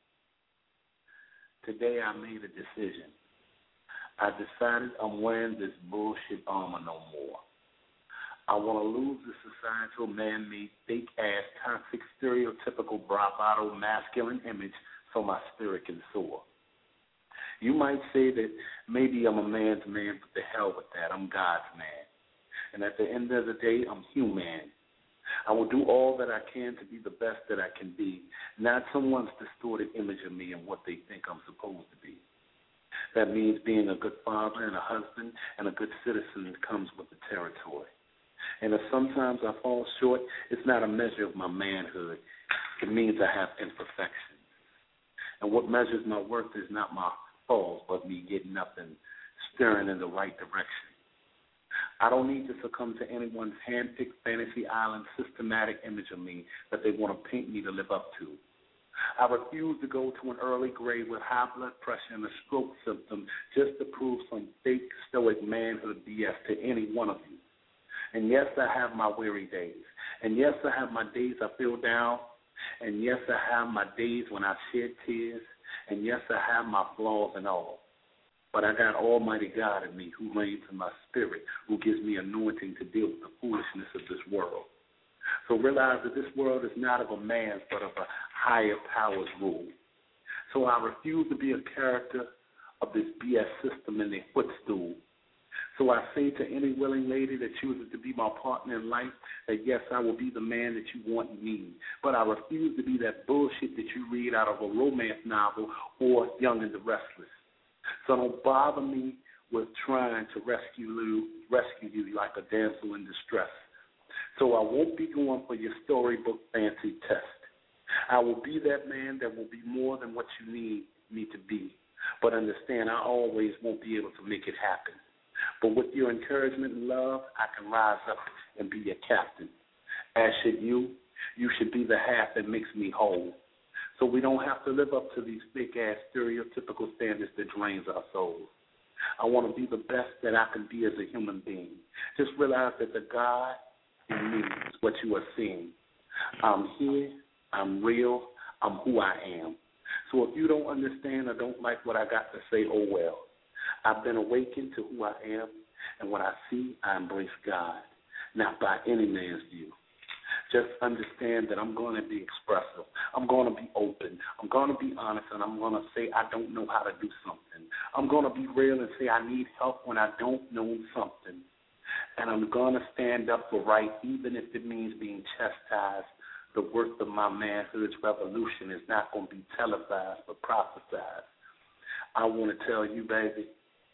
Today I made a decision. I decided I'm wearing this bullshit armor no more. I want to lose the societal man-made, fake-ass, toxic, stereotypical, bravado, masculine image so my spirit can soar. You might say that maybe I'm a man's man, but the hell with that. I'm God's man. And at the end of the day, I'm human. I will do all that I can to be the best that I can be, not someone's distorted image of me and what they think I'm supposed to be. That means being a good father and a husband and a good citizen that comes with the territory. And if sometimes I fall short, it's not a measure of my manhood. It means I have imperfections. And what measures my worth is not my falls, but me getting up and steering in the right direction. I don't need to succumb to anyone's hand-picked fantasy island systematic image of me that they want to paint me to live up to. I refuse to go to an early grave with high blood pressure and a stroke symptom just to prove some fake stoic manhood B S to any one of you. And yes, I have my weary days. And yes, I have my days I feel down. And yes, I have my days when I shed tears. And yes, I have my flaws and all. But I got Almighty God in me who reigns in my spirit, who gives me anointing to deal with the foolishness of this world. So realize that this world is not of a man's, but of a higher power's rule. So I refuse to be a character of this B S system in their footstool. So I say to any willing lady that chooses to be my partner in life that, yes, I will be the man that you want and need. But I refuse to be that bullshit that you read out of a romance novel or Young and the Restless. So don't bother me with trying to rescue you, rescue you like a damsel in distress. So I won't be going for your storybook fancy test. I will be that man that will be more than what you need me to be. But understand, I always won't be able to make it happen. But with your encouragement and love, I can rise up and be your captain. As should you. You should be the half that makes me whole. So we don't have to live up to these fake-ass stereotypical standards that drains our souls. I want to be the best that I can be as a human being. Just realize that the God in me is what you are seeing. I'm here. I'm real. I'm who I am. So if you don't understand or don't like what I got to say, oh well. I've been awakened to who I am, and what I see, I embrace God, not by any man's view. Just understand that I'm going to be expressive. I'm going to be open. I'm going to be honest, and I'm going to say I don't know how to do something. I'm going to be real and say I need help when I don't know something. And I'm going to stand up for right, even if it means being chastised. The worth of my manhood's revolution is not going to be televised but prophesized. I want to tell you, baby,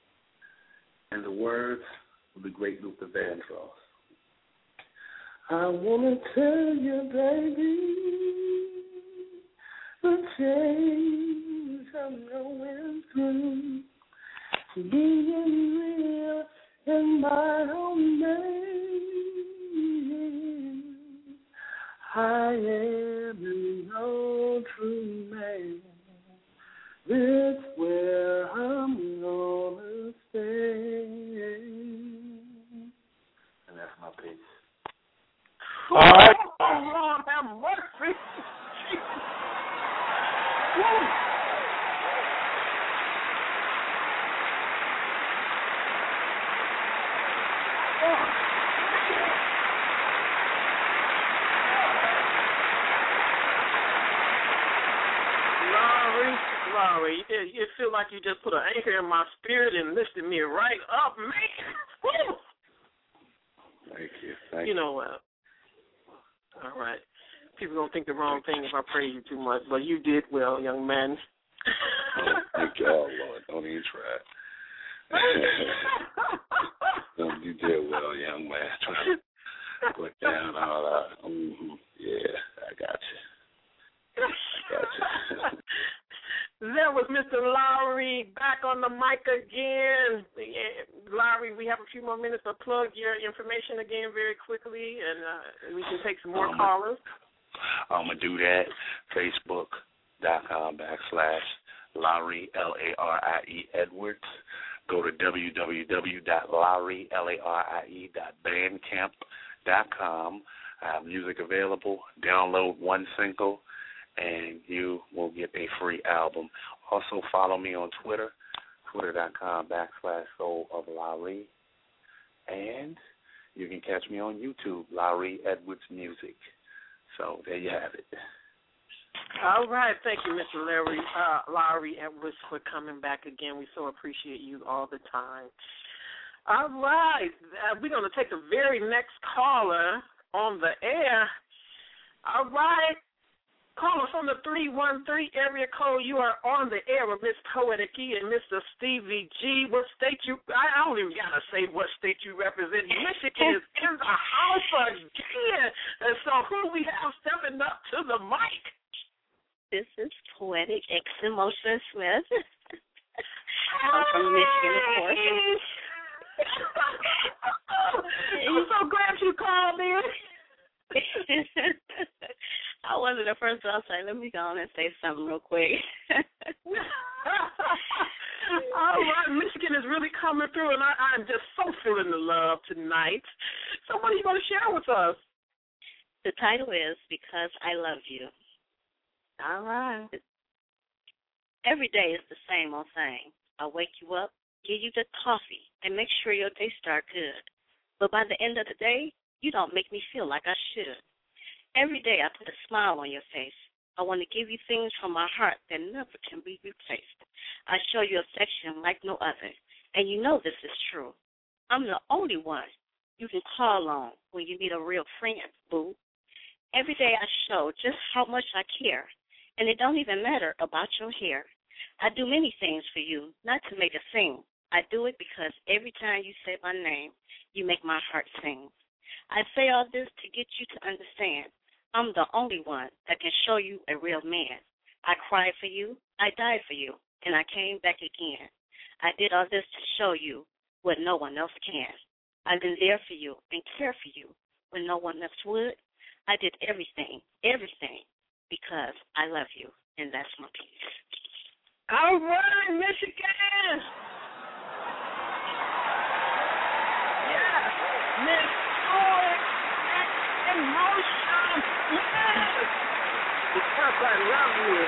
in the words of the great Luther Vandross, I want to tell you, baby, the change I'm going through, being real in my own name. I am no true man. That's where I'm gonna stay. And that's my piece. All right. Oh, Lord have mercy. Larry, Larry, it, it feel like you just put an anchor in my spirit and lifted me right up, man. Woo. Thank you. Thank you know what? Uh, all right. People don't think the wrong thing if I praise you too much, but you did well, young man. Oh, thank you, oh, Lord. Don't even try. no, you did well, young man. Try to put down all that. Mm-hmm. Yeah, I got you. I got you. That was Mister Lowry back on the mic again. Yeah, Lowry, we have a few more minutes to plug your information again very quickly, and uh, we can take some more um, callers. I'm going to do that. Facebook.com backslash Lowry, L A R I E Edwards. Go to w w w dot lowry, L A R I E dot bandcamp dot com. I have music available. Download one single, and you will get a free album. Also, follow me on Twitter, twitter.com backslash Soul of Lowry. And you can catch me on YouTube, Lowry Edwards Music. So there you have it. All right. Thank you, Mister Larry, uh, Lowry Edwards, for coming back again. We so appreciate you all the time. All right. Uh, we're going to take the very next caller. on the air. All right. Caller from the three one three area code, you are on the air with Miss Poetic E and Mister Stevie G. What state you, I don't even got to say what state you represent. Michigan is in the house again. And so who do we have stepping up to the mic? This is Poetic X Emotion Smith. I'm from Michigan, of course. I'm so glad you called in. I wasn't the first one. I was like, let me go on and say something real quick. All right, Michigan is really coming through, and I, I'm just so feeling the love tonight. So what are you going to share with us? The title is Because I Love You. All right. Every day is the same old thing. I wake you up, give you the coffee, and make sure your day starts good. But by the end of the day, you don't make me feel like I should. Every day I put a smile on your face. I want to give you things from my heart that never can be replaced. I show you affection like no other, and you know this is true. I'm the only one you can call on when you need a real friend, boo. Every day I show just how much I care, and it don't even matter about your hair. I do many things for you, not to make a scene. I do it because every time you say my name, you make my heart sing. I say all this to get you to understand I'm the only one that can show you a real man. I cried for you, I died for you, and I came back again. I did all this to show you what no one else can. I've been there for you and care for you when no one else would. I did everything, everything, because I love you, and that's my piece. All right, Michigan. Yeah, Miss Poetic X Emotion. Yes. Because I love you.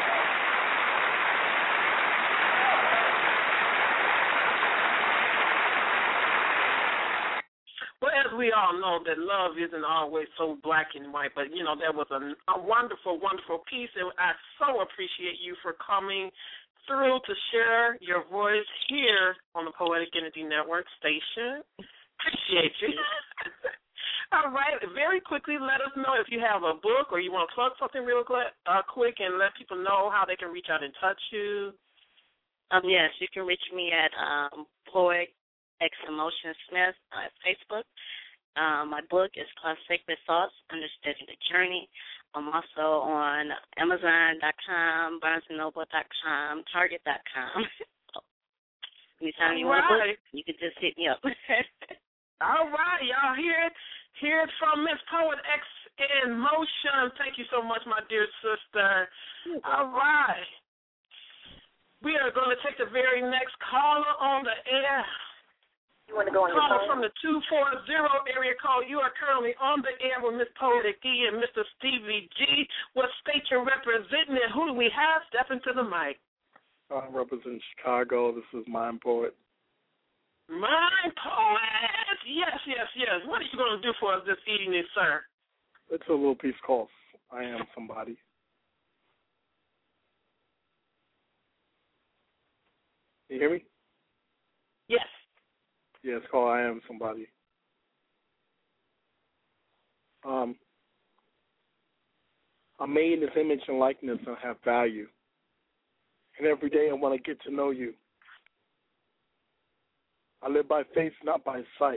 Well, as we all know, that love isn't always so black and white, but, you know, that was a, a wonderful, wonderful piece, and I so appreciate you for coming through to share your voice here on the Poetic Energy Network station. Appreciate you. All right, very quickly, let us know if you have a book or you want to plug something real quick, uh, quick and let people know how they can reach out and touch you. Um, yes, you can reach me at um, Poetic X Emotion Smith on Facebook. Um, my book is called Sacred Thoughts, Understanding the Journey. I'm also on Amazon dot com, Barnes and Noble dot com, Target dot com. Anytime you want a book, you can just hit me up. All right, y'all hear it? Hear it from Miss Poet X in Motion. Thank you so much, my dear sister. All right. We are going to take the very next caller on the air. You want to go on caller your phone? from the two four zero area code. You are currently on the air with Miss Poetic E and Mister Stevie G. What state you're representing and who do we have? Step into the mic. I represent Chicago. This is Mind Poet. Mind Poet. Yes, yes, yes. What are you going to do for us this evening, sir? It's a little piece called I Am Somebody. You hear me? Yes. Yeah, it's called I Am Somebody. Um, I'm made in this image and likeness and have value. And every day I want to get to know you. I live by faith, not by sight.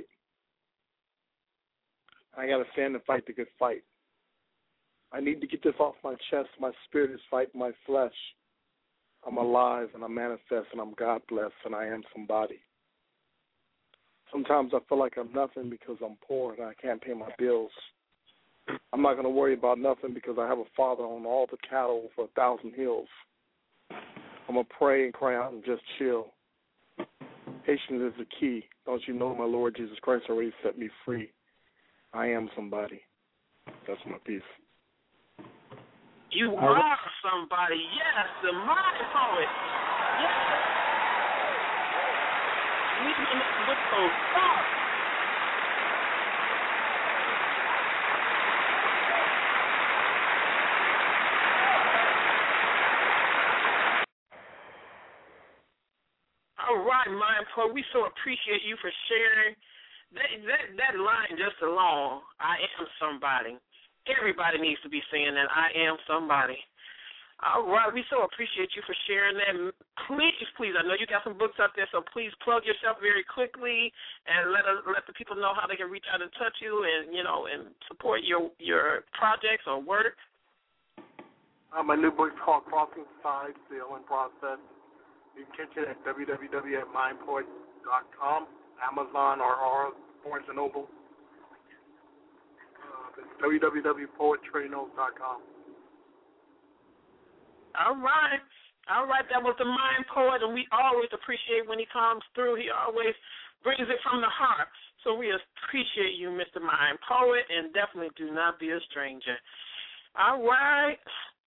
I got to stand and fight the good fight. I need to get this off my chest. My spirit is fighting my flesh. I'm alive and I manifest and I'm God blessed and I am somebody. Sometimes I feel like I'm nothing because I'm poor and I can't pay my bills. I'm not going to worry about nothing because I have a Father on all the cattle for a thousand hills. I'm going to pray and cry out and just chill. Patience is the key. Don't you know my Lord Jesus Christ already set me free? I am somebody. That's my piece. You are somebody. Yes, the Mind Poet. Yes. We can look so far. All right, Mind Poet. We so appreciate you for sharing that, that, that line just alone, I am somebody. Everybody needs to be saying that, I am somebody. All right, we so appreciate you for sharing that. Please, please, I know you got some books out there, so please plug yourself very quickly and let us, let the people know how they can reach out and touch you and, you know, and support your your projects or work. Uh, my new book's called Crossing Sides, The Healing Process. You can catch it at w w w dot mind poet dot com, Amazon, or, or Barnes and Noble. Uh, it's w w w dot poetry notes dot com. All right. All right, that was the Mind Poet, and we always appreciate when he comes through. He always brings it from the heart. So we appreciate you, Mister Mind Poet, and definitely do not be a stranger. All right.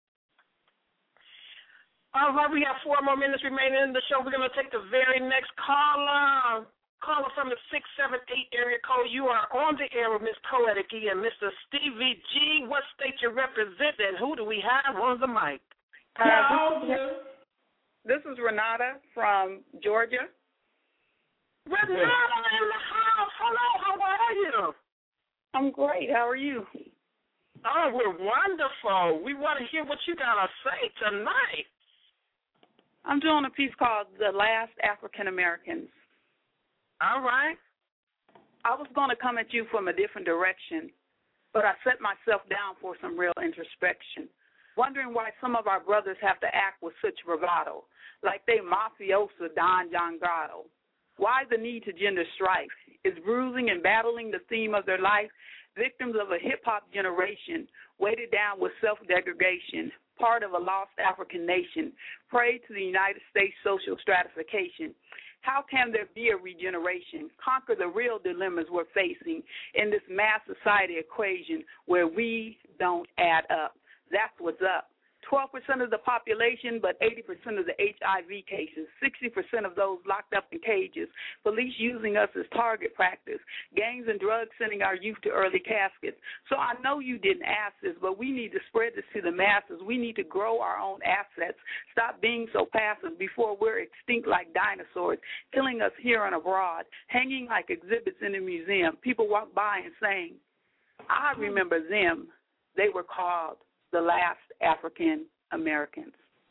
All right, we have four more minutes remaining in the show. We're going to take the very next caller. Caller from the six seven eight area code. You are on the air with Miss Poetic E and Mister Stevie G. What state you represent, and who do we have on the mic? Uh, this, is, this is Renata from Georgia. Renata in the house. Hello, how are you? I'm great. How are you? Oh, we're wonderful. We want to hear what you got to say tonight. I'm doing a piece called The Last African Americans. All right. I was going to come at you from a different direction, but I set myself down for some real introspection. Wondering why some of our brothers have to act with such bravado, like they mafiosa Don Giangato. Why the need to gender strife? Is bruising and battling the theme of their life? Victims of a hip-hop generation, weighted down with self-degradation, part of a lost African nation, prey to the United States social stratification. How can there be a regeneration, conquer the real dilemmas we're facing in this mass society equation where we don't add up? That's what's up. twelve percent of the population, but eighty percent of the H I V cases, sixty percent of those locked up in cages, police using us as target practice, gangs and drugs sending our youth to early caskets. So I know you didn't ask this, but we need to spread this to the masses. We need to grow our own assets, stop being so passive before we're extinct like dinosaurs, killing us here and abroad, hanging like exhibits in a museum. People walk by and saying, I remember them. They were called the last African Americans.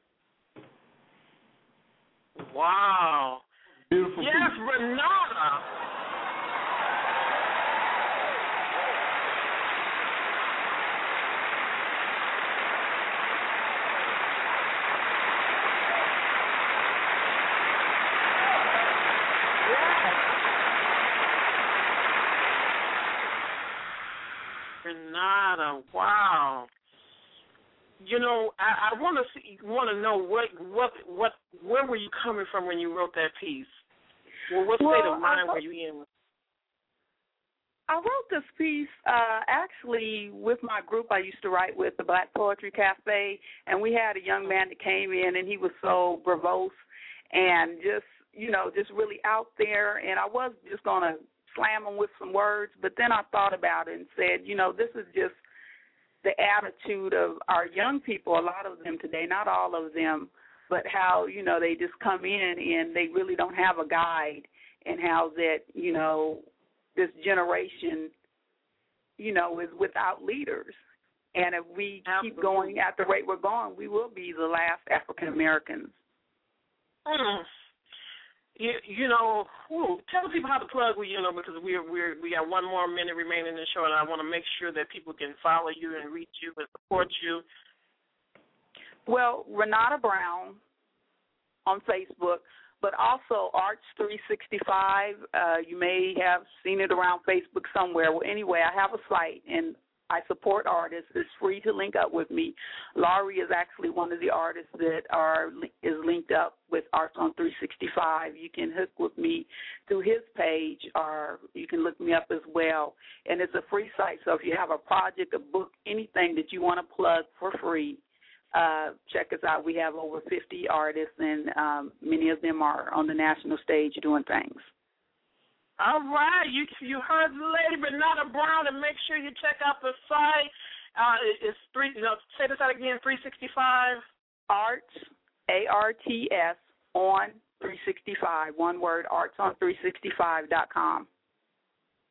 Wow. Beautiful. Yes, Renata. Renata, wow. You know, I, I want to see, want to know what, what, what, where were you coming from when you wrote that piece? Well, what well, state of mind wrote, were you in? I wrote this piece uh, actually with my group I used to write with, the Black Poetry Cafe, and we had a young man that came in, and he was so verbose and just, you know, just really out there, and I was just going to slam him with some words, but then I thought about it and said, you know, this is just the attitude of our young people, a lot of them today, not all of them, but how, you know, they just come in and they really don't have a guide, and how that, you know, this generation, you know, is without leaders. And if we Absolutely. keep going at the rate we're going, we will be the last African Americans. Mm. You, you know, whew, tell people how to plug with you, know, because we're we're we got one more minute remaining in the show, and I want to make sure that people can follow you and reach you and support you. Well, Renata Brown on Facebook, but also Arts three sixty-five. Uh, you may have seen it around Facebook somewhere. Well, anyway, I have a site, and I support artists. It's free to link up with me. Laurie is actually one of the artists that are is linked up with Arts on three sixty-five. You can hook with me through his page, or you can look me up as well. And it's a free site, so if you have a project, a book, anything that you want to plug for free, uh, check us out. We have over fifty artists, and um, many of them are on the national stage doing things. All right, you you heard the lady Renata Brown, and make sure you check out the site. Uh, it's three. You know, say this out again. three sixty-five Arts, A R T S on three sixty-five. One word. Arts on three sixty-five dot com.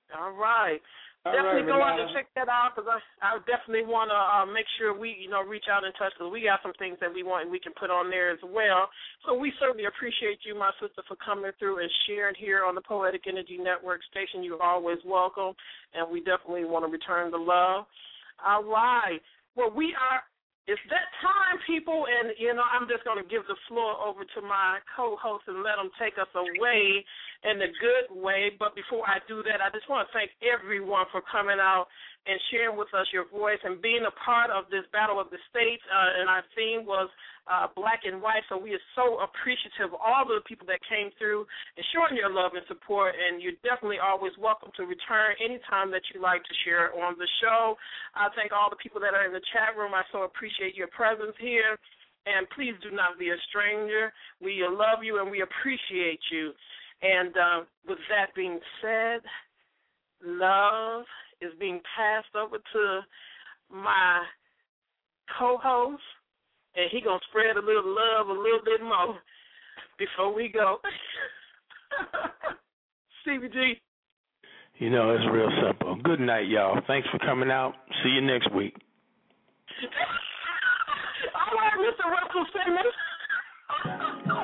All right. All definitely right, go out Renata. and check that out because I, I definitely want to uh, make sure we, you know, reach out and touch because we got some things that we want and we can put on there as well. So we certainly appreciate you, my sister, for coming through and sharing here on the Poetic Energy Network station. You're always welcome, and we definitely want to return the love. All right. Well, we are. It's that time, people, and, you know, I'm just going to give the floor over to my co-host and let them take us away in a good way. But before I do that, I just want to thank everyone for coming out and sharing with us your voice and being a part of this Battle of the States. Uh, and our theme was uh, black and white, so we are so appreciative of all the people that came through and showing your love and support. And you're definitely always welcome to return anytime that you like to share on the show. I thank all the people that are in the chat room. I so appreciate your presence here. And please do not be a stranger. We love you and we appreciate you. And uh, with that being said, love is being passed over to my co-host, and he going to spread a little love a little bit more before we go. C B G. You know, it's real simple. Good night, y'all. Thanks for coming out. See you next week. All right, Mister Russell Simmons.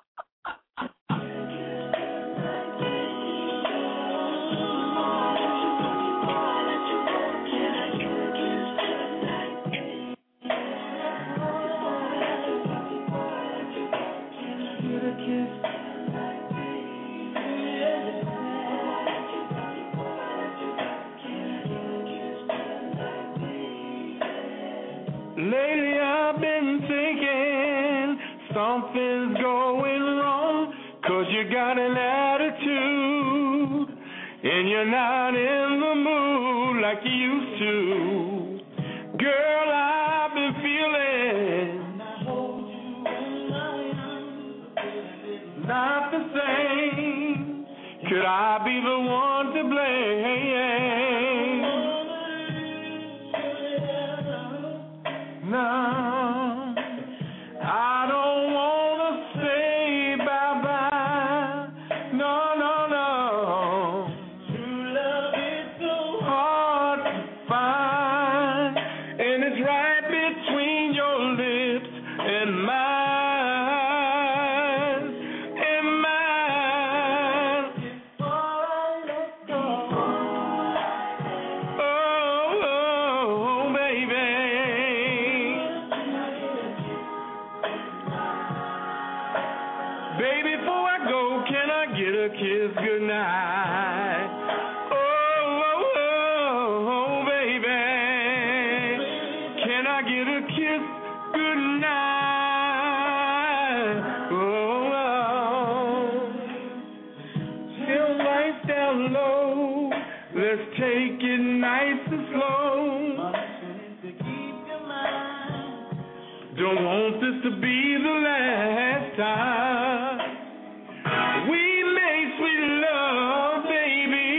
Lately I've been thinking something's going wrong, 'cause you got an attitude and you're not in the mood like you used to. Girl, I've been feeling not the same. Could I be the one to blame? No, I don't want to say bye-bye. No, no, no. True love is so hard to find, and it's right between your lips and mine, and mine. Before I let go. Oh, oh, baby. Baby, before I go, can I get a kiss goodnight? Oh, oh, oh, oh, baby. Can I get a kiss goodnight? Oh, oh. Till lights down low, let's take it nice and slow. Don't want this to be the last time we make sweet love, baby.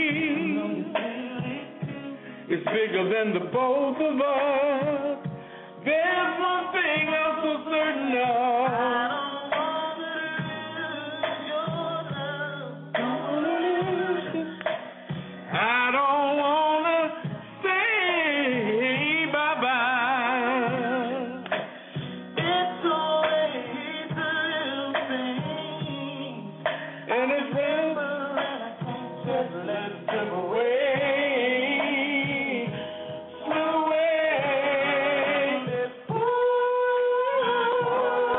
It's bigger than the both of us. There's one thing I'm so certain of. I don't wanna say bye-bye. It's always a little thing, and it's random, and I can't just let it slip away, slip away. Ooh,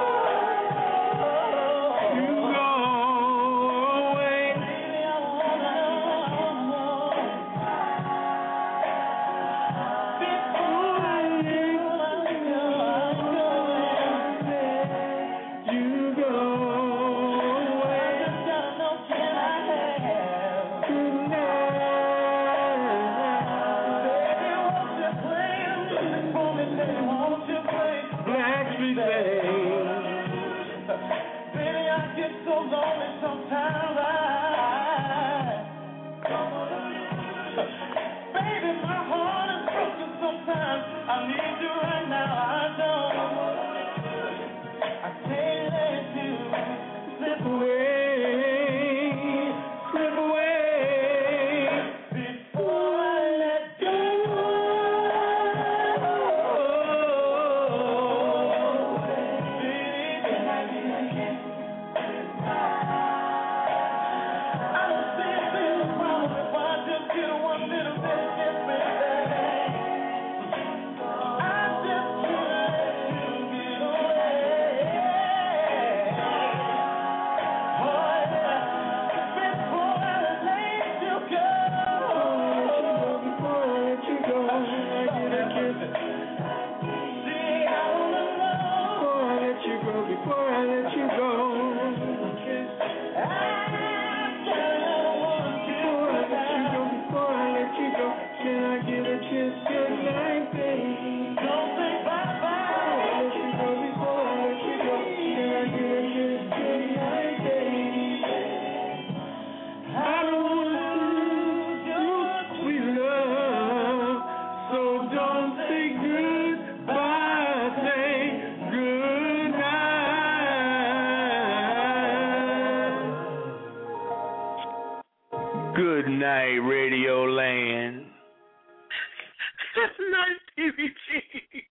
Good night, Radio Land. Good night, T V G.